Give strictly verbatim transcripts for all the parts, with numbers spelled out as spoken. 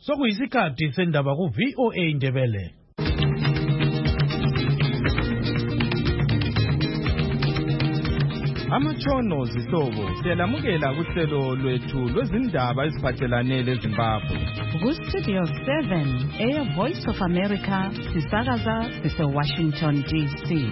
Sokuyisikhathi sendaba ku V O A Ndebele. Amatshono zihlobo siyalamukela kuhlelo lwethu lwezindaba eziphathelane leZimbabwe. Ku Studio seven, Air Voice of America, sisakaza sise Washington D C.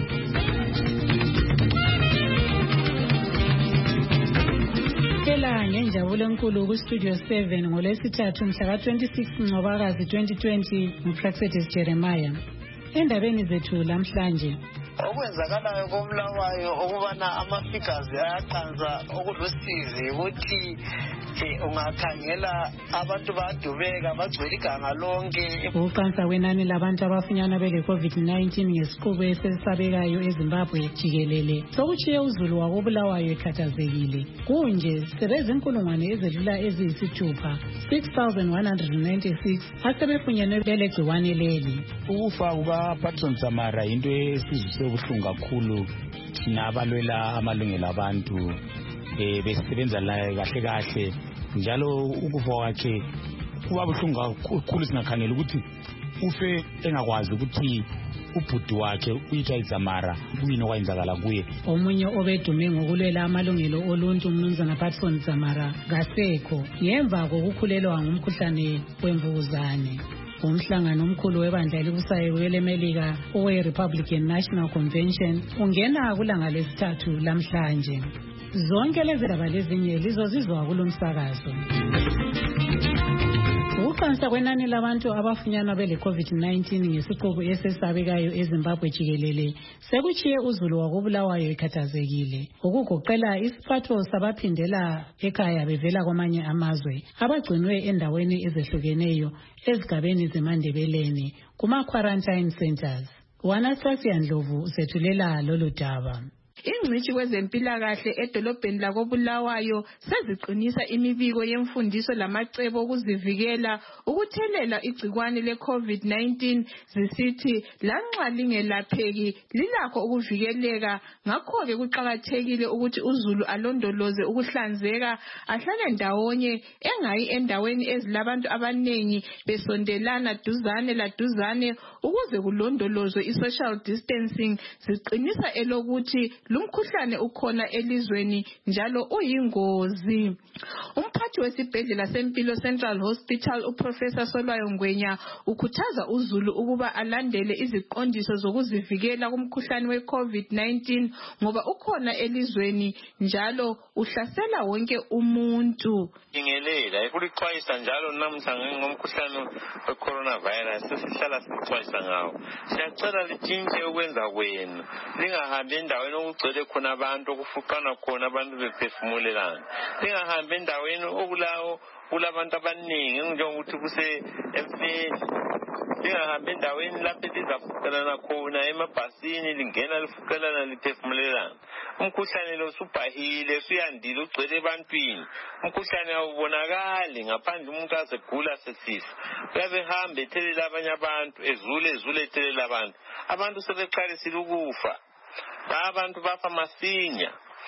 Kela ngenjabulo enkulu ku Studio seven ngolwesithathu mhla ka twenty-six Ncwabakazi twenty twenty nguPlaxetis Jeremiah. Endabeni zethu lamhlanje okwenzakalayo koBulawayo okubana ama-figures ayaqansa okulusizi ukuthi ungakhangela abantu badubeka bagcwele iganga lonke. Ukuqansa kwenani labantu abafunyanwa bele-COVID nineteen ngesiqubu esesabekayo eZimbabwe jikelele sokutshiye uzulu wakoBulawayo ekhathazekile. Kunje sebezinkulungwane ezedlula eziyisithupha six thousand one hundred ninety-six asebefunyenwe belegciwane leli. Ukufa kukaPatron Dzamara yinto esizwise ubuhlungu kakhulu thina abalwela amalungelo abantu eh besebenza la kahle kahle njalo ukufa kwakhe kuba buhlungu kakhulu singakhangela ukuthi ufe engakwazi ukuthi ubhuti wakhe uyitwa Dzamara kuyini okwenzakala kuye. Omunye obedume ngokulwela amalungelo oluntu uMnumzana Patron Dzamara ngasekho ngemva kokukhulelwa ngumkhuhlane wemvukuzane. Umhlangano omkhulu webandla elibusayo welemelika owe-Republican National Convention ungena kulanga lesithathu lamhlanje. Zonke lezi ndaba lezinye lizozizwa kulo msakazo. Ukuqansa kwenani labantu abafunyanwa bele-COVID nineteen ngesiqubu esesabekayo eZimbabwe jikelele sekutshiye uzulu wakoBulawayo ekhathazekile. Ukugoqela isiphatho sabaphindela ekhaya bevela kwamanye amazwe abagcinwe endaweni ezehlukeneyo ezigabeni zeMandebeleni kuma-quarantine centers. Wanastasia Ndlovu usethulela lolu daba. Ingcitshi kwezempilakahle edolobheni lakoBulawayo seziqinisa imibiko yemfundiso lamacebo okuzivikela ukuthelela igcikwane le-COVID nineteen zisithi lanxa lingelapheki lilakho ukuvikeleka. Ngakho-ke kuqakathekile ukuthi uzulu alondoloze ukuhlanzeka, ahlale ndawonye, engayi endaweni ezilabantu abanengi besondelana duzane laduzane ukuze kulondolozwe i-social distancing. Ziqinisa elokuthi lumkhuhlane ukhona elizweni njalo uyingozi. Umphathi wesibhedlela sempilo Central Hospital uProfessor Solwayo Ngwenya ukhuthaza uzulu ukuba alandele iziqondiso zokuzivikela kumkhuhlane we-COVID nineteen ngoba ukhona elizweni njalo uhlasela wonke umuntu. Ingelela ekuliqwayisa njalo namhla ngomkhuhlane we-coronavirus sesihlala sixwayisa ngawo. Siyacela litshintshe ukwenza kwenu, lingahambi endaweni okugcwele khona abantu okufuqana khona abantu bephefumulelana. Lingahambi endaweni okulawo kulabantu abaningi njengokuthi kuse emfeni. Lingahambi endaweni lapho lizafuqelana khona emabhasini lingena lifuqelana liphefumulelana. Umkhuhlane lo subhahile suyandile ugcwele ebantwini. Umkhuhlane awubonakali ngaphandle umuntu azegula sesifa. Uyabe hamba ethelela abanye abantu ezule ezule ethelela abantu. Abantu sebeqalisile ukufa. Abantu bafa masinya.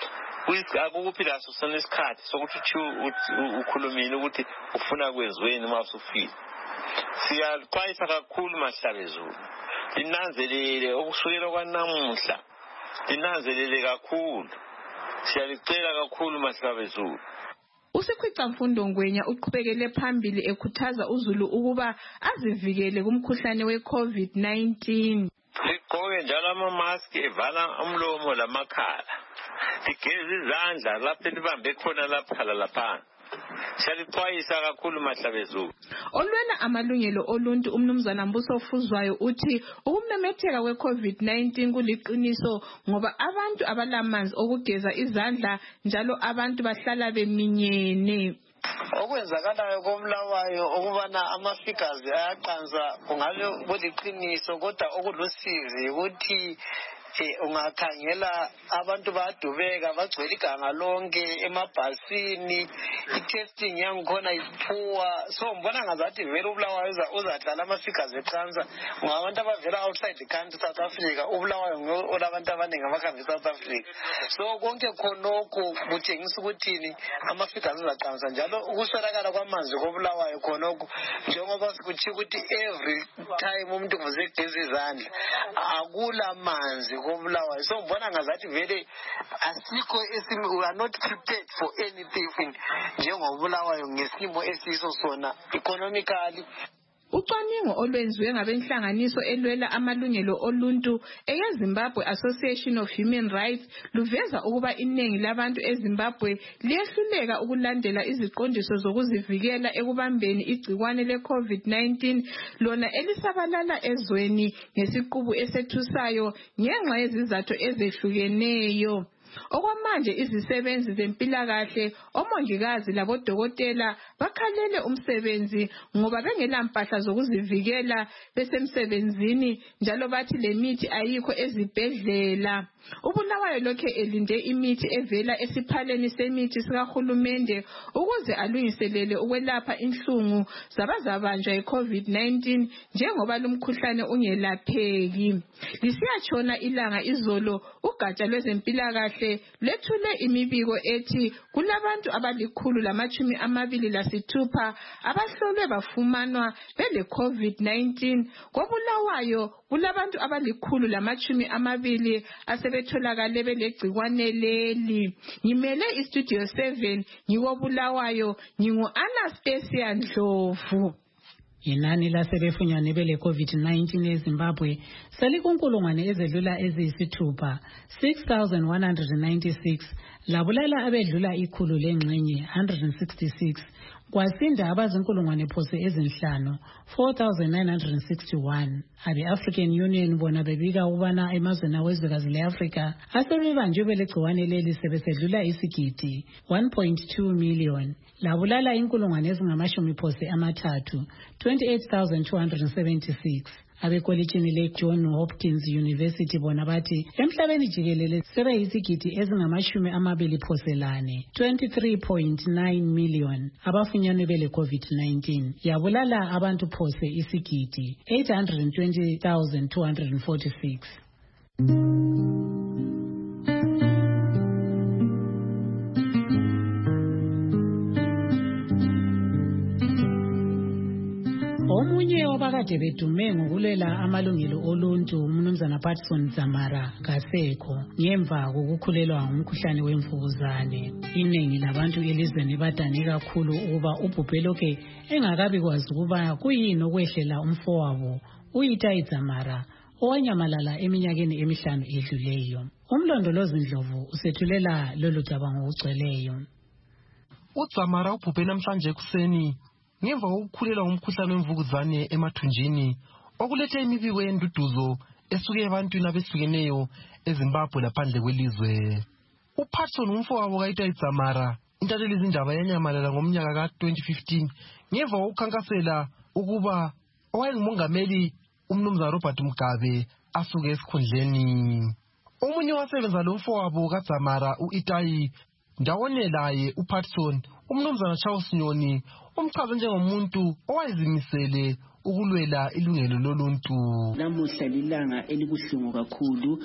Akukuphila sosona isikhathi sokuthi ukhulumile ukuthi ufuna kwezweni uma usufile. Siyaxwayisa kakhulu Mahlabezulu. Linanzelele okusukela kwanamuhla. Linanzelele kakhulu. Siyalicela kakhulu Mahlabezulu. Usikhwicamfundo Ngwenya uqhubekele phambili ekhuthaza uzulu ukuba azivikele kumkhuhlane we-COVID nineteen. Sigqoke njalo ama-mask evala umlomo lamakhala. Sigeze izandla lapho libambe khona lapha lapha. Siyalixwayisa kakhulu Mahlabezulu. Olwela amalungelo oluntu uMnumzana Mbuso Fuzwayo uthi ukumemetheka kwe-COVID nineteen kuliqiniso ngoba abantu abalamanzi okugeza izandla njalo abantu bahlala beminyene. Okwenzakalayo koBulawayo okubana ama-figures ayaqansa kungabe kuliqiniso kodwa okulusizi ukuthi ungakhangela abantu bayadubeka bagcwele iganga lonke emabhasini, i-testing yangikhona isiphuwa. So ngibona ngazathi vele uBulawayo uzadlala ama-figures ecancer ngabantu abavela outside the country, South Africa. uBulawayo olabantu abaningi abakhamba e-South Africa. So konke khonokho kutshengisa ukuthi ama-figures azacancer. Njalo ukuswelakala kwamanzi koBulawayo khonokho njengoba sikuthi ukuthi every time umuntu kuze egeza izandla akula manzi koBulawayo. So ngibona ngazathi vele asikho esimi, we are not prepared for anything njengoBulawayo ngesimo esiso sona economically. Ucwaningo olwenziwe ngabenhlanganiso elwela amalungelo oluntu eyeZimbabwe Association of Human Rights luveza ukuba iningi labantu eZimbabwe liyehluleka ukulandela iziqondiso zokuzivikela ekubambeni igcikwane le-COVID nineteen lona elisabalala ezweni ngesiqubu esethusayo ngenxa yezizathu ezehlukeneyo. Okwamanje izisebenzi zempilakahle, omongikazi labodokotela bakhalele umsebenzi ngoba bengelampahla zokuzivikela besemsebenzini, njalo bathi lemithi ayikho ezibhedlela. uBulawayo lokhe elinde imithi evela esiphaleni semithi sikahulumende ukuze alungiselele ukwelapha inhlungu zabazabanjwa yi-COVID nineteen njengoba lumkhuhlane ungelapheki. Lisiyatshona ilanga izolo ugatsha lwezempilakahle lethule imibiko ethi kulabantu abalikhulu lamatshumi amabili lasithupha abahlolwe bafumanwa bele-COVID nineteen. KoBulawayo kulabantu abalikhulu lamatshumi amabili asebetholakale belegcikwane leli. Ngimele istudio seven ngikoBulawayo, ngingu-Anastasia Ndlovu. Inani lasebefunyanwe bele-COVID nineteen eZimbabwe selikunkulungwane ezedlula eziyisithupha, six thousand one hundred ninety-six, labulala abedlula ikhulu lengxenye, one hundred sixty-six, kwasinda abazinkulungwane phose ezinhlanu, four thousand nine hundred sixty-one. Abe-African Union bona bebika ukubana emazweni awezwekazi le-Afrika asebebanjwe belegciwane leli sebesedlula isigidi, one point two million. Labulala inkulungwane ezingamashumi phose amathathu, twenty-eight thousand two hundred seventy-six. Abekolitshini le-John Hopkins University bona bathi emhlabeni jikelele sebeyisigidi ezingamashumi amabili phoselane, twenty-three point nine million abafunyanwe bele-COVID nineteen. Yabulala abantu phose isigidi, eight hundred twenty thousand two hundred forty-six. Omunye wabakade bedume ngokulela amalungelo oluntu umnumzana Patson Dzamara kasekho ngemva kokukhulelwa ngumkhuhlane wemvukuzane. Iningi labantu elizweni badane kakhulu ukuba ubhubhe lokhe engakabi kwazi ukuba kuyini okwehlela umfowabo uItai Dzamara owanyamalala eminyakeni emihlanu edluleyo. Umlondolozi Ndlovu usethulela lolu daba ngokugcweleyo. uDzamara ubhubhe namhlanje ekuseni ngemva kokukhulelwa ngumkhuhlane wemvukuzane emathunjini okulethe imibiko yenduduzo esuke ebantwini abehlukeneyo eZimbabwe laphandle kwelizwe. uPatson umfowabo kaItai Dzamara intatheli izindaba yanyamalala ngomnyaka ka-twenty fifteen ngemva kokukhankasela ukuba owayengumongameli umnumzana Robert Mugabe asuke esikhundleni. Omunye wasebenza lo mfowabo kaDzamara uItai ndawonye laye uPatson umnumzana Charles Nyoni umchaze njengomuntu owayezimisele ukulwela ilungelo loluntu. Namuhla lilanga elibuhlungu kakhulu,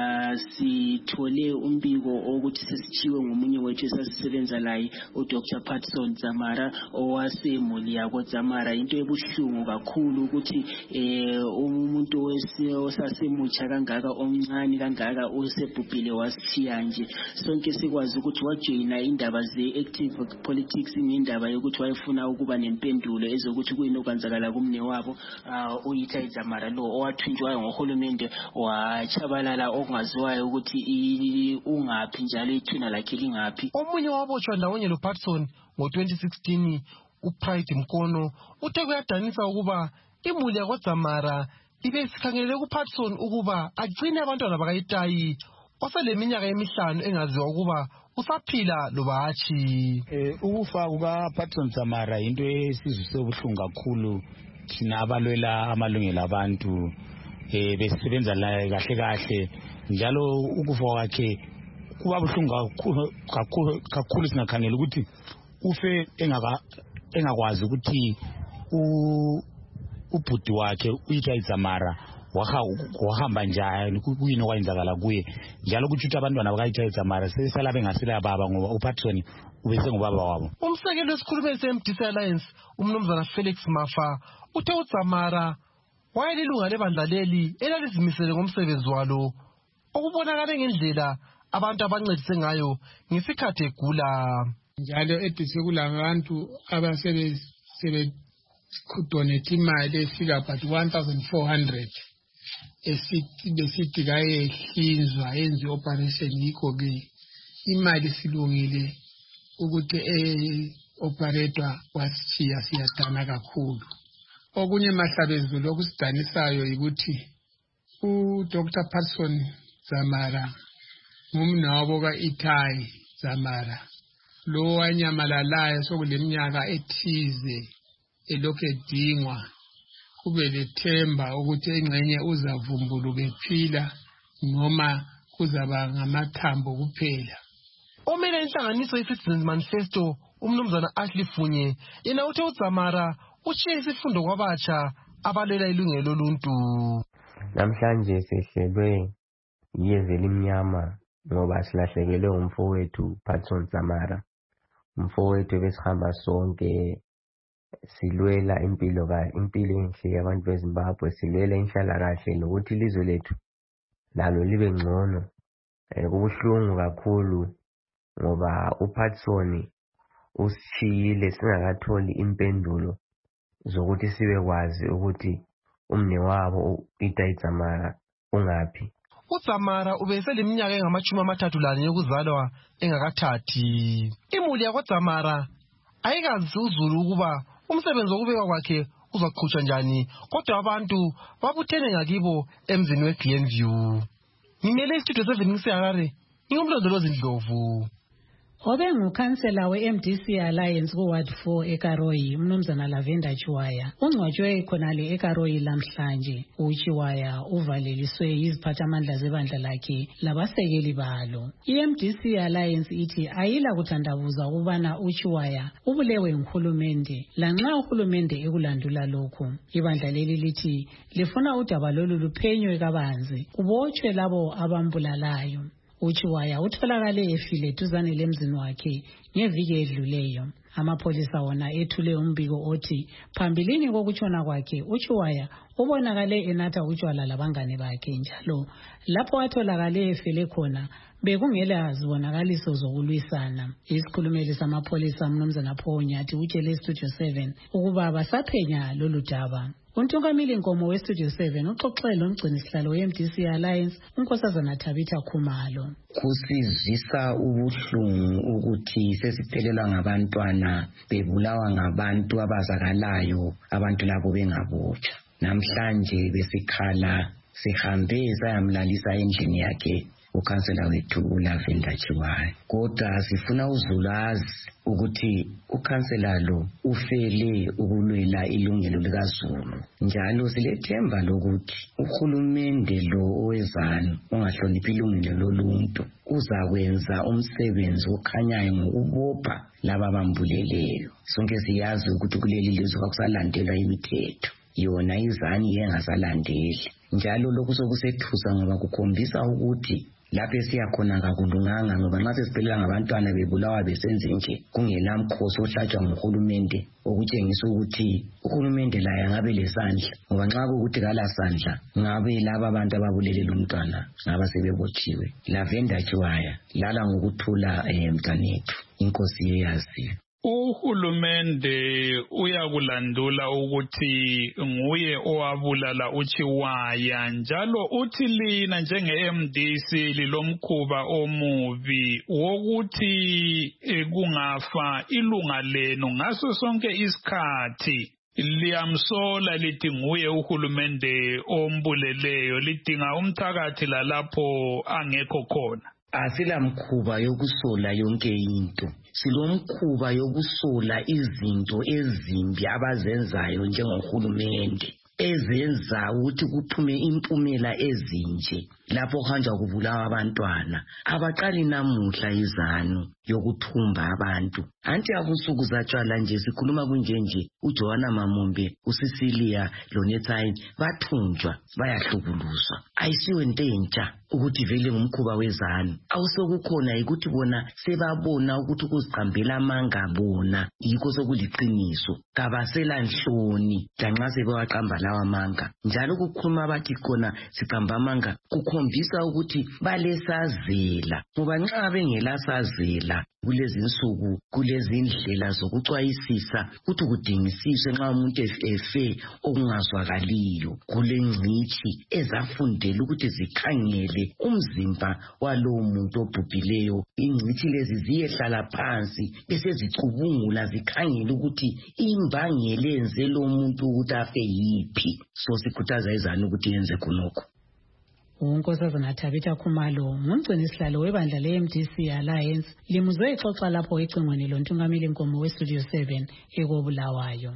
sithole umbiko ukuthi sesithiwe ngomunye wethu esasisebenza laye uDr Patson Dzamara owasemuli yako Dzamara. Into ebuhlungu kakhulu ukuthi umuntu osasemutsha kangaka omncane kangaka usebhubhile wasithiya nje. Sonke sikwazi ukuthi wajoyina indaba ze-active politics ngendaba yokuthi wayefuna ukuba nempendulo ezokuthi kuyini okwenzakala kumne wabo uItai Dzamara lo owathunjwayo ngohulumende wachabalala okungaziwayo ukuthi ungaphi njalo ithuna lakhe lingaphi. Omunye wabotshwa ndawonye lo Patson ngo-twenty sixteen uPride Mkono uthe kuyadanisa ukuba imuli yakwaDzamara ibe sikhangelele kuPatson ukuba agcine abantwana bakaItai oseleminyaka emihlanu engaziwa ukuba usaphila loba hatshi. Eh ukufa kukaPatson Dzamara into esizwe sobuhlungu kakhulu thina abalwela amalungelo abantu eh besebenza la kahle kahle njalo ukufa kwakhe kuba buhlungu kakhulu kakhulu kakhulu singakhangela ukuthi ufe engaka engakwazi ukuthi u ubhuti wakhe uyithi Zamara wahamba njani kuyini okwenzakala kuye njalo kuthi abantwana bakayithi Zamara sesala bengasela baba ngoba uPatson ubese ngubaba wabo. Umsekelo wesikhulumeli se-M D C Alliance umnumzana Felix Mafa uthe uZamara wayelilunga lebandla leli elalizimisele ngomsebenzi walo okubonakala ngendlela abantu abancedise ngayo ngesikhathi egula. Njalo edise kulabantu abasebe sebe donate imali efika about one thousand four hundred esithi besithi kayehlinzwa yenze operation yikho ke imali silungile ukuthi eh operator washiya siyadana kakhulu. Okunye mahlabezo lokusidanisayo ukuthi u Doctor Patson Zamara ngumnabo ka Ithai Zamara lo wanyamalalayo sokuleminyaka ethize elokhu edingwa kube lethemba ukuthi engxenye uzavumbuluka ephila noma kuzaba ngamathambo kuphela. Omele inhlanganiso ye-Citizens Manifesto umnumzana Ashley Funye yena uthe uZamara ushiye isifundo kwabatsha abalela ilungelo loluntu. Namhlanje sehlelwe yiyeze elimnyama ngoba silahlekelwe umfowethu Patson Zamara. Umfowethu ebesihamba sonke silwela impilo ka impilo enhle yabantu beZimbabwe, silwela inhlalakahle nokuthi ilizwe lethu lalo libe ngcono. Kubuhlungu kakhulu ngoba uPatson usishiyile singakatholi impendulo zokuthi sibe kwazi ukuthi umne wabo uIthai Zamara ungaphi. uZamara ubeseleminyaka engamashumi amathathu lanye yokuzalwa engakathathi. Imuli yakwaZamara ayikazi uzulu ukuba umsebenzi wokubeka kwakhe uzaqhutshwa njani, kodwa abantu babuthene ngakibo emzini weGlenview. Ngimele istudio seven ngiseharare, ngingumlondolozi Ndlovu. Obe ngukhansela we-M D C Alliance ku-Ward four eKaroyi, umnumzana Lavenda Chiwaya. Ungcwatshwe khonale eKaroyi lamhlanje. uChiwaya uvaleliswe yiziphathamandla zebandla lakhe labasekeli balo. I-M D C Alliance ithi ayila kuthandabuza ukubana uChiwaya ubulewe nguhulumende, lanxa uhulumende ekulandula lokhu. Ibandla leli lithi lifuna udaba lolu luphenywe kabanzi, kubotshwe labo abambulalayo. uChiwaya utholakale efile duzane lemzini wakhe ngeviki edluleyo. Amapholisa wona ethule umbiko othi phambilini kokutshona kwakhe uChiwaya ubonakale enatha utshwala labangane bakhe, njalo lapho watholakale efile khona bekungela zibonakaliso zokulwisana. Isikhulumeli samapholisa umnumzana Phonyathi utshele Studio seven ukuba basaphenya lolu daba. Untungamili Nkomo we-Studio seven uxoxele umgcinisihlalo we-M D C Alliance uNkosazana Thabitha Khumalo. Kusizisa ubuhlungu ukuthi sesiphelelwa ngabantwana bebulawa ngabantu abazakalayo, abantu labo bengabotshwa. Namhlanje besikhala sihambe sayamlalisa endlini yakhe ukhansela wethu uLavenda Chiwaya, kodwa sifuna uzulazi ukuthi ukhansela lo ufele ukulwela ilungelo likaZulu. Njalo silethemba lokuthi uhulumende lo owezana ongahloniphi ilungelo loluntu uzakwenza umsebenzi okhanyayo ngokubopha laba bambuleleyo. Sonke siyazi ukuthi kuleli lizwe akusalandelwa imithetho, yona izani yengasalandeli. Njalo lokhu sokusethusa ngoba kukhombisa ukuthi lapho siyakhona kakulunganga, ngoba nxa sesiphelela ngabantwana bebulawa besenze nje kungela mkhosi ohlatshwa nguhulumende, okutshengisa ukuthi uhulumende laye ngabe lesandla, ngoba nxa kukuthi kala sandla ngabe laba abantu ababulelela umntwana ngaba sebebotshiwe. Lavenda Chiwaya, lala ngokuthula emntanethu, inkosi yeyaziyo. Uhulumende uyakulandula ukuthi nguye owabulala uChiwaya, njalo uthi lina njenge-M D C lilomkhuba omubi wokuthi kungafa ilunga lenu ngaso sonke isikhathi liyamsola lithi nguye uhulumende ombuleleyo, lidinga umthakathi lalapho angekho khona. Asila mkhuba yokusola yonke into, silomkhuba yokusola izinto ezimbi abazenzayo njengohulumende. ezenza ukuthi kuphume impumela ezinje lapho kuhanjwa kubulawa abantwana. Abaqali namuhla izanu yokuthumba abantu. Anti abusuku zatshwala nje sikhuluma kunjenje uJohana Mamombe, uCecilia Lonetsine bathunjwa bayahlukuluzwa. Ayisiwe into entsha ukuthi vele ngumkhuba wezanu. Awusokukhona ukuthi bona sebabona ukuthi ukuziqambela amanga bona yikho sokuliqiniso. Kabasela nhloni lanxa sebewaqamba lawa amanga. Njalo ukukhuluma bathi khona siqamba amanga kukhombisa ukuthi balesazela. Ngoba nxa bengela sazela kulezi insuku kulezi indlela zokucwayisisa ukuthi kudingisiswe nxa umuntu efe okungazwakaliyo kulengcithi ezafundela ukuthi zikhangele umzimba walowo muntu obhubhileyo. Ingcithi lezi ziyehlala phansi bese zicubungula zikhangele ukuthi imbangela yenze lo muntu ukuthi afe yiphi. So sikhuthaza izanu ukuthi yenze khonokho. uNkosazana Thabitha Khumalo ngumgcini sihlalo webandla le-M D C Alliance limuzwe ixoxa lapho ecingweni lontungameli Nkomo we-Studio seven ekobulawayo.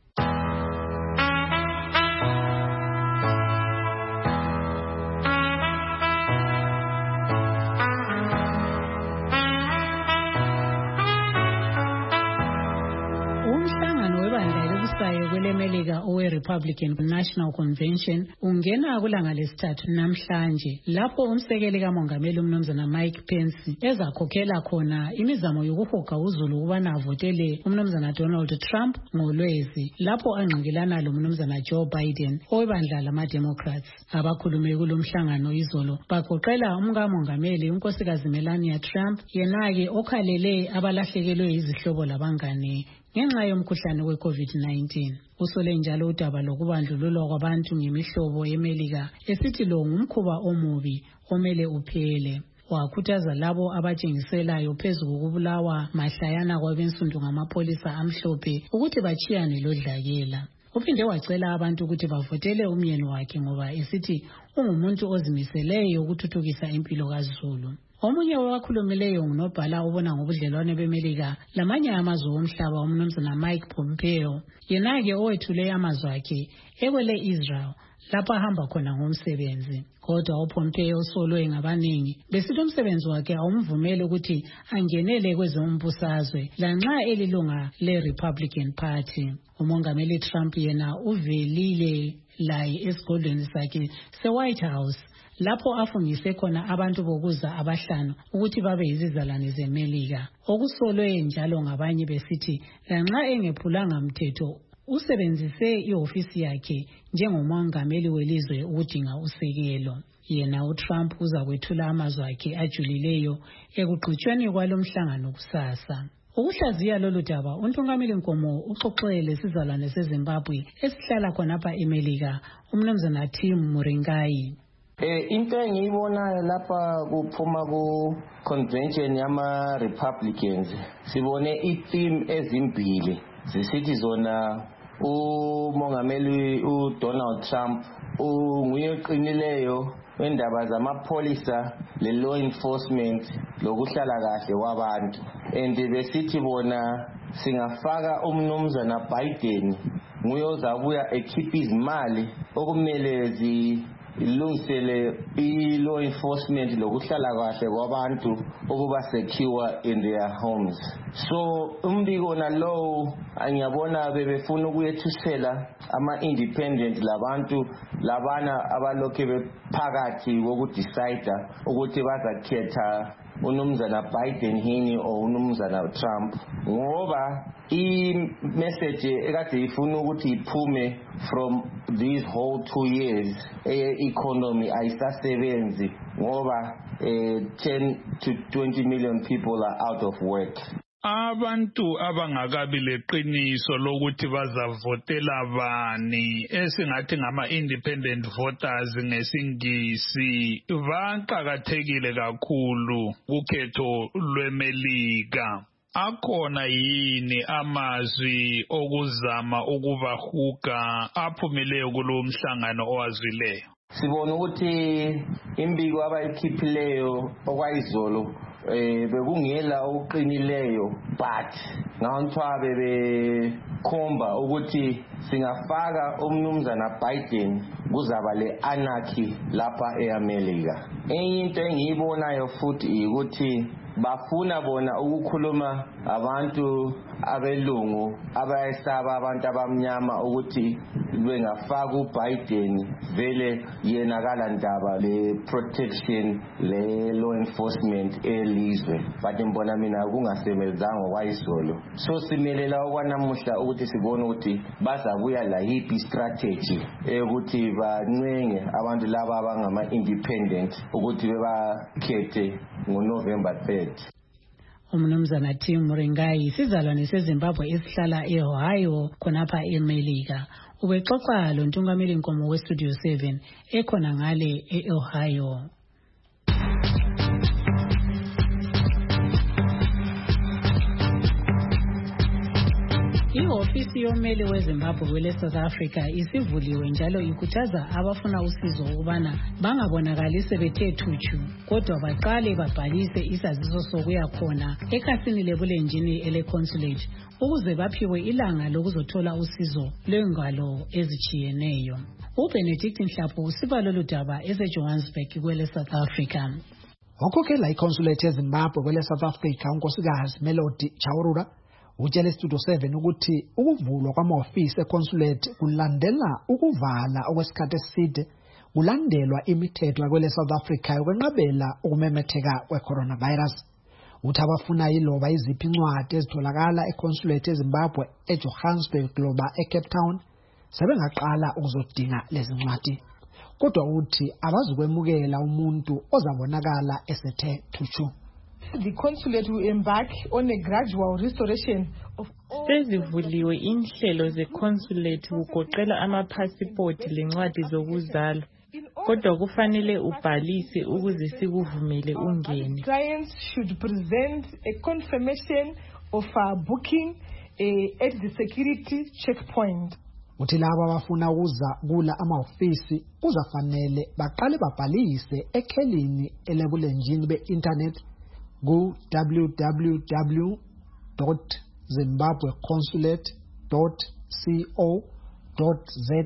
kwelemelika owe-Republican National Convention ungena kulanga lesithathu namhlanje lapho umsekeli kamongameli umnumzana Mike Pence ezakhokhela khona imizamo yokuhoga uzulu ukubana avotele umnumzana Donald Trump ngolwezi lapho angqingelana lomnumzana Joe Biden owebandla lama-Democrats. Abakhulume kulomhlangano izolo bagoqela umkamongameli unkosikazi Melania Trump yena-ke okhalele abalahlekelwe izihlobo labangane ngenxa yomkhuhlane we-COVID nineteen. Usole njalo udaba lokubandlululwa kwabantu ngemihlobo yemelika esithi lo ngumkhuba omubi omele uphele. Wakhuthaza labo abatshengiselayo phezu kokubulawa mahlayana kwabensundu ngamapolisa amhlophe ukuthi bachiyane lodlakela. Uphinde wacela abantu ukuthi bavotele umyeni wakhe ngoba esithi ungumuntu ozimiseleyo ukuthuthukisa impilo kaZulu. Omunye wabakhulumileyo ngunobhala obona ngobudlelwane bemelika lamanye amazwe omhlaba umnumzana Mike Pompeo yena-ke owethule amazwi akhe ekwele Israel lapho ahamba khona ngomsebenzi. Kodwa uPompeo usolwe ngabaningi besithi umsebenzi wakhe awumvumeli ukuthi angenele kwezombusazwe lanxa elilunga le-Republican Party. Umongameli Trump yena uvelile laye esigodlweni sakhe se-White House lapho afungise khona abantu bokuza abahlanu ukuthi babe yizizalwane zemelika. Okusolwe njalo ngabanye besithi lanxa engephulanga mthetho usebenzise ihofisi yakhe njengomongameli welizwe ukudinga usekelo. Yena uTrump uza kwethula amazwi akhe ajulileyo ekugqitshweni kwalomhlangano kusasa. Ukuhlaziya lolu daba untungameli Nkomo uxoxele sizalwane seZimbabwe esihlala khonapha emelika umnumzana Tim Muringai. Eh into engiyibonayo lapha kuphuma ku convention yama Republicans sibone i-theme ezimbili zisithi zona umongameli uDonald Trump unguye oqinileyo wendaba zamapholisa le law enforcement lokuhlala kahle kwabantu, and besithi bona singafaka umnumzana Biden nguye ozabuya ekhipha izimali okumele zi ilungisele i-law enforcement lokuhlala kahle kwabantu ukuba secure in their homes. So umbiko nalowo angiyabona bebefuna ukuyethusela ama-independent labantu labana abalokhe bephakathi kokudecide ukuthi bazakhetha unumzana Biden hini o unumzana Trump, ngoba i-message ekade ifuna ukuthi iphume from these whole two years e-economy ayisasebenzi ngoba ten to twenty million people are out of work. Abantu abangakabi leqiniso lokuthi bazavotela bani esingathi ngama-independent voters ngesingisi baqakathekile kakhulu kukhetho lwemelika. Akhona yini amazwi okuzama ukubahuga aphumileyo kulo mhlangano owazwileyo? sibona ukuthi imbiko abayikhiphileyo okwayizolo eh bekungela okuqinileyo but ngawuntwa bebekhomba ukuthi singafaka umnumzana Biden kuzaba le anarchy lapha eAmerica. Enye into engiyibonayo futhi ukuthi bafuna bona ukukhuluma abantu abelungu abayesaba abantu abamnyama ukuthi bengafaka uBiden vele yena kalandaba le protection le law enforcement elizwe but ngibona mina kungasebenzanga kwayizolo. So simelela okwanamuhla ukuthi sibone ukuthi bazabuya la yipi strategy ukuthi banwenge abantu laba abangama independent ukuthi bebakhethe ngoNovember third. Umnumzana Tim Muringai sizalwane seZimbabwe esihlala eOhio khonapha eMelika ubexoxa lo ntungameli nkomo weStudio seven ekhona ngale eOhio. Ihofisi yomeli weZimbabwe kwele South Africa isivuliwe njalo ikhuthaza abafuna usizo ukubana bangabonakali sebethe thutshu kodwa baqale babhalise isaziso sokuya khona ekhasini lebulenjini ele consulate ukuze baphiwe ilanga lokuzothola usizo lwengalo ezichiyeneyo. uBenedict Nhlapho usibalo ludaba eseJohannesburg kwele South Africa. Okhokhela iconsulate yeZimbabwe kwele South Africa unkosikazi Melody Chaurura utshele Studio seven ukuthi ukuvulwa kwamahofisi econsulate kulandela ukuvala okwesikhathi eside kulandelwa imithetho kwele South Africa yokwenqabela ukumemetheka kwe-coronavirus. Uthi abafuna yiloba iziphi incwadi ezitholakala econsulate yeZimbabwe eJohannesburg loba eCape Town sebengaqala ukuzodinga lezi ncwadi. Kodwa uthi abazukwemukela umuntu ozabonakala esethe thutshu. The consulate will embark on a gradual restoration of all sezivuliwe inhlelo ze-consulate kugoqela amaphasipoti lencwadi zokuzalwa kodwa kufanele ubhalise ukuze sikuvumele ungene. Clients should present a confirmation of a booking uh, at the security checkpoint. Uthi laba abafuna ukuza kula amahofisi kuzafanele baqale babhalise ekhelini elebulenjini be-internet go w w w dot zimbabwe consulate dot co dot za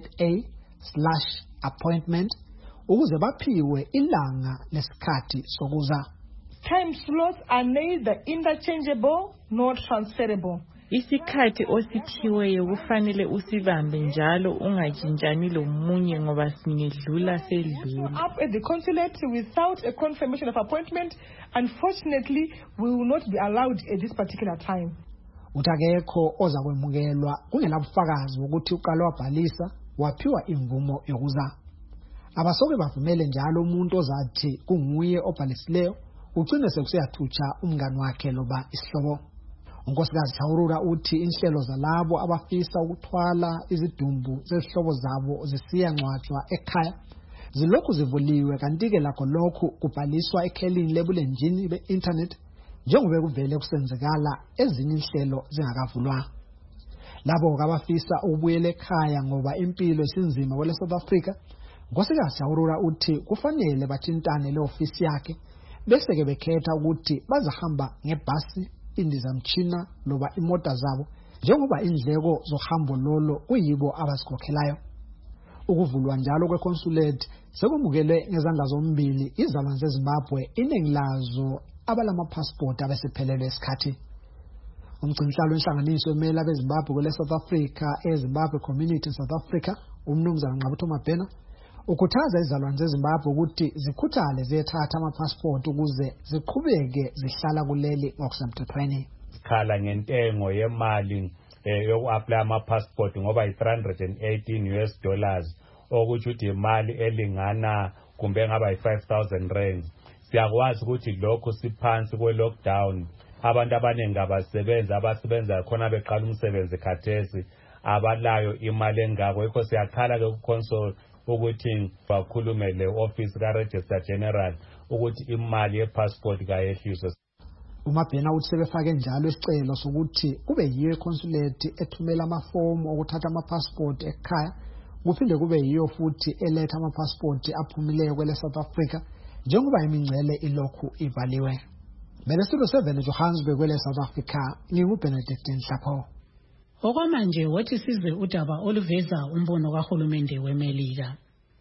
slash appointment ukuze baphiwe ilanga lesikhathi sokuza. Time slots are neither interchangeable nor transferable. Isikhathi osiphiweyo kufanele usibambe njalo ungajintshani lomunye ngoba singedlula sedlula. Up at the consulate without a confirmation of appointment, unfortunately, we will not be allowed at this particular time. Utakekho oza kwemukelwa kungenabufakazi ukuthi uqala wabhalisa waphiwa imvumo yokuza. Abasoke bavumele njalo umuntu ozathi kunguye obhalisileyo ugcine sekusiyathutsha umngani wakhe loba isihlobo. Unkosikazi Chaurura uthi inhlelo zalabo abafisa ukuthwala izidumbu zezihlobo zabo zisiya ncwatshwa ekhaya zilokhu zivuliwe kanti ke lakho lokhu kubhaliswa ekhelini lebulenjini be-internet njengoba kuvele kusenzekala ezinye inhlelo zingakavulwa. Labo abafisa ukubuyela ekhaya ngoba impilo isinzima kwele South Africa, unkosikazi Chaurura uthi kufanele bathintane le-ofisi yakhe bese ke bekhetha ukuthi bazahamba ngebhasi, indizamtshina loba imota zabo njengoba indleko zohambo lolo kuyibo abazikhokhelayo. Ukuvulwa njalo kweconsulate sekumukele ngezandla zombili izalwane zeZimbabwe iningi lazo abalama-passport abesephelelwe isikhathi. Umgcinisihlalo wenhlanganiso emela beZimbabwe kwele South Africa eZimbabwe Community in South Africa umnumzana Nqabutho Mabhena ukhuthaza izalwane zeZimbabwe ukuthi zikhuthale ziyethatha ama-passport ukuze ziqhubeke zihlala kuleli ngokusemthethweni. Sikhala ngentengo yemali yoku-apply ama-passport ngoba yi-three hundred eighteen U S dollars okuthi ukuthi imali elingana kumbe ngaba yi-five thousand rand. Siyakwazi ukuthi lokho siphansi kwe-lockdown abantu abaningi abasebenzi abasebenza khona beqala umsebenzi khathesi abalayo imali engako yikho siyakhala ke ku-console ukuthi bakhulume le office ka-Register General ukuthi imali ye-passport kayehliswe. uMabhena uthi sebefake njalo isicelo sokuthi kube yiyo iconsulate ethumela amafomu okuthatha ama-passport ekhaya kuphinde kube yiyo futhi eletha amapassport aphumileyo kwele South Africa njengoba imingcele ilokhu ivaliwe. Bele Studio seven eJohannesburg kwele South Africa, nginguBenedict Nhlapho. Okwamanje wathi sizwe udaba oluveza umbono kahulumende weMelika.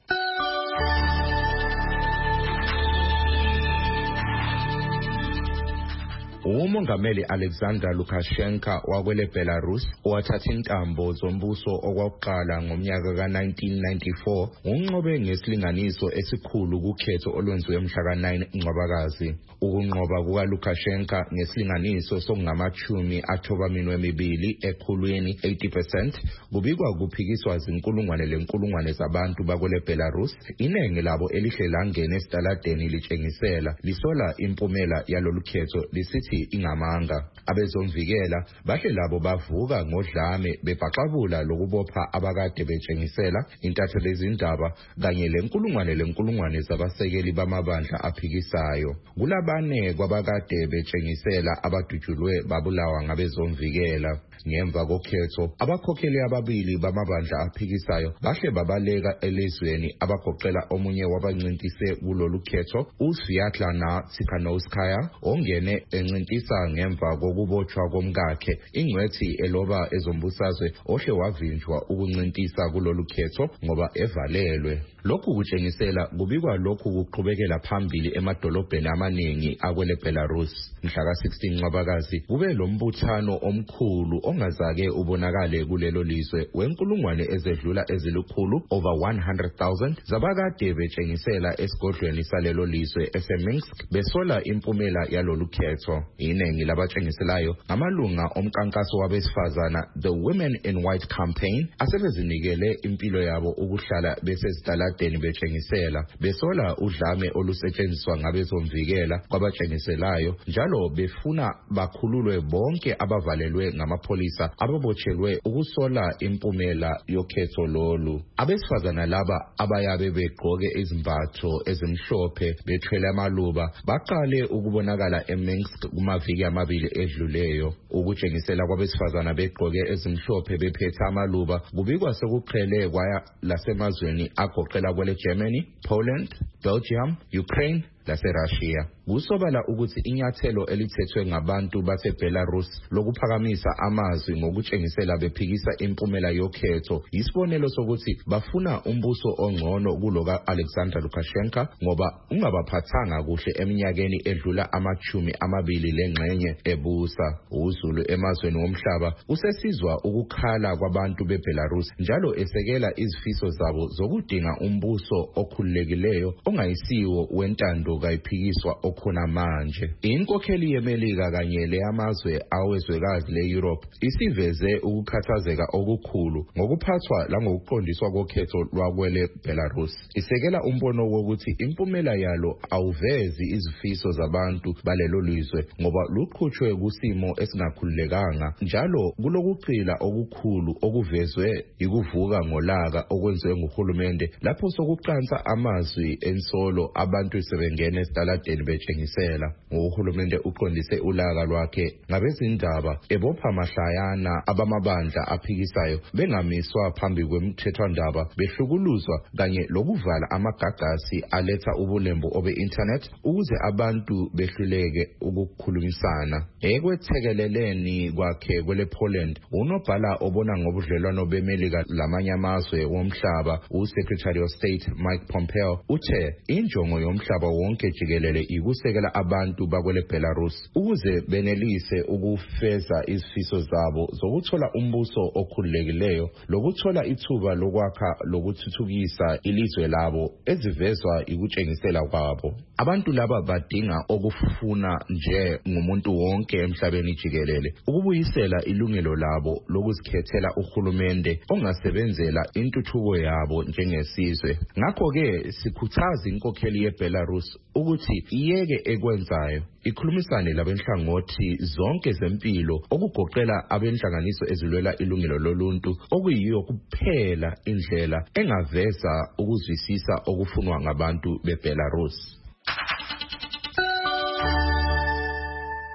Umongameli Alexander Lukashenko wakwele Belarus owathatha intambo zombuso okwakuqala ngomnyaka ka nineteen ninety-four unqobe ngesilinganiso esikhulu kukhetho olwenziwe mhla ka nine Ncwabakazi. Ukunqoba kuka Lukashenko ngesilinganiso sokungamachumi athobaminwe emibili ekhulwini eighty percent kubikwa kuphikiswa zinkulungwane lenkulungwane zabantu bakwele Belarus. Inengi labo elihle langena esitaladeni litshengisela lisola impumela yalolu khetho lisithi ingamanga. Abezomvikela bahle labo bavuka ngodlame bebhaqabula lokubopha abakade betshengisela intatho lezindaba kanye lenkulungwane lenkulungwane zabasekeli bamabandla aphikisayo. Kulabane kwabakade betshengisela abadutshulwe babulawa ngabezomvikela. Ngemva kokhetho abakhokheli ababili bamabandla aphikisayo bahle babaleka elizweni abagoqela omunye wabancintise kulolu khetho uSvyatlana Tsikhanouskaya ongene encintisa ngemva kokubotshwa komkakhe ingcwethi eloba ezombusazwe ohle wavinjwa ukuncintisa kulolu khetho ngoba evalelwe. Lokhu kutshengisela kubikwa lokhu kuqhubekela phambili emadolobheni amaningi akwele Belarus. Mhla ka sixteen Ncwabakazi kube lombuthano omkhulu ongazake ubonakale kulelo lizwe wenkulungwane ezedlula ezilukhulu over one hundred thousand zabakade betshengisela esigodlweni salelo lizwe eseMinsk besola impumela yalolu khetho. Inengi labatshengiselayo amalunga omkankaso wabesifazana The Women in White Campaign asebezinikele impilo yabo ukuhlala besezitaladeni betshengisela besola udlame olusetshenziswa ngabezomvikela kwabatshengiselayo njalo befuna bakhululwe bonke abavalelwe ngamapolisa ababotshelwe ukusola impumela yokhetho lolu. Abesifazana laba abayabe begqoke izimbatho ezimhlophe bethwele amaluba baqale ukubonakala eMinsk kumaviki amabili edluleyo. Ukutshengisela kwabesifazana begqoke ezimhlophe bephethe amaluba kubikwa sekuqhele kwaya lasemazweni agoqela kwele Germany, Poland, Belgium, Ukraine laseRussia. Kusobala ukuthi inyathelo elithethwe ngabantu baseBelarus lokuphakamisa amazwi ngokutshengisela bephikisa impumela yokhetho isibonelo sokuthi bafuna umbuso ongcono kuloka Alexander Lukashenko ngoba ungabaphathanga kuhle eminyakeni edlula amachumi amabili lengxenye ebusa. Uzulu emazweni womhlaba usesizwa ukukhala kwabantu beBelarus njalo esekela izifiso zabo zokudinga umbuso okhululekileyo ongayisiwo wentando kayiphikiswa okhona manje. Inkokheli yeMelika kanye leyamazwe awezwekazi leEurope isiveze ukukhathazeka okukhulu ngokuphathwa langokuqondiswa kokhetho lwakwele Belarus. Isekela umbono wokuthi impumela yalo awuvezi izifiso zabantu balelo lizwe ngoba luqhutshwe kusimo esingakhululekanga njalo kulokucila okukhulu okuvezwe ikuvuka ngolaka okwenziwe nguhulumende lapho sokuqansa amazwi ensolo abantu sebengena esitaladeni betshengisela. Uhulumende uqondise ulaka lwakhe ngabezindaba ebopha mahlayana abamabandla aphikisayo bengamiswa phambi kwemthethwandaba behlukuluzwa kanye lokuvala amagagasi aletha ubulembu obe-internet ukuze abantu behluleke ukukhulumisana. Ekwethekeleleni kwakhe kwele Poland unobhala obona ngobudlelwano beMelika lamanye amazwe womhlaba uSecretary of State Mike Pompeo uthe injongo yomhlaba wonke jikelele ikusekela abantu bakwele Belarus ukuze benelise ukufeza izifiso zabo zokuthola umbuso okhululekileyo lokuthola ithuba lokwakha lokuthuthukisa ilizwe labo ezivezwa ikutshengisela kwabo. Abantu laba badinga okufuna nje ngumuntu wonke emhlabeni jikelele ukubuyisela ilungelo labo lokuzikhethela uhulumende ongasebenzela intuthuko yabo njengesizwe. Ngakho-ke sikhuthaza inkokheli yeBelarus ukuthi iyeke ekwenzayo ikhulumisane labenhlangothi zonke zempilo okugoqela abenhlanganiso ezilwela ilungelo loluntu okuyiyo kuphela indlela engaveza ukuzwisisa okufunwa ngabantu beBelarus.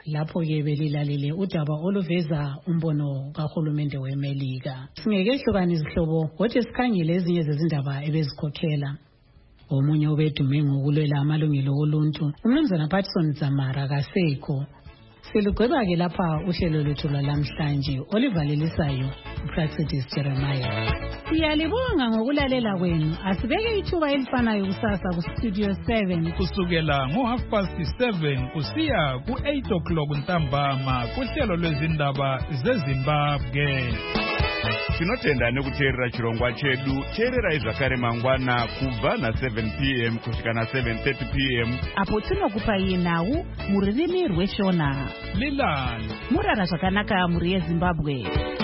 lapho-ke belilalele udaba oluveza umbono kahulumende wemelika. Singekehlukana izihlobo kodwa sikhangele ezinye zezindaba ebezikhokhela. Omunye obedume ngokulwela amalungelo oluntu umnumzana Patson Dzamara kasekho. Silugweba-ke lapha uhlelo lwethu lwalamhlanje olivalelisayo uPraxidis Jeremiah. Siyalibonga ngokulalela kwenu. Asibeke ithuba elifanayo kusasa kustudio seven kusukela ngo-half past seven kusiya ku-eight o'clock ntambama kuhlelo lwezindaba zeZimbabwe. Tinotenda nekuteerera chirongwa chedu. Teerera zvakare mangwana kubva na seven p m kusvika na seven thirty p m apo tinokupa iye nhau mururimi rweshona. Lilani murara zvakanaka muri yeZimbabwe.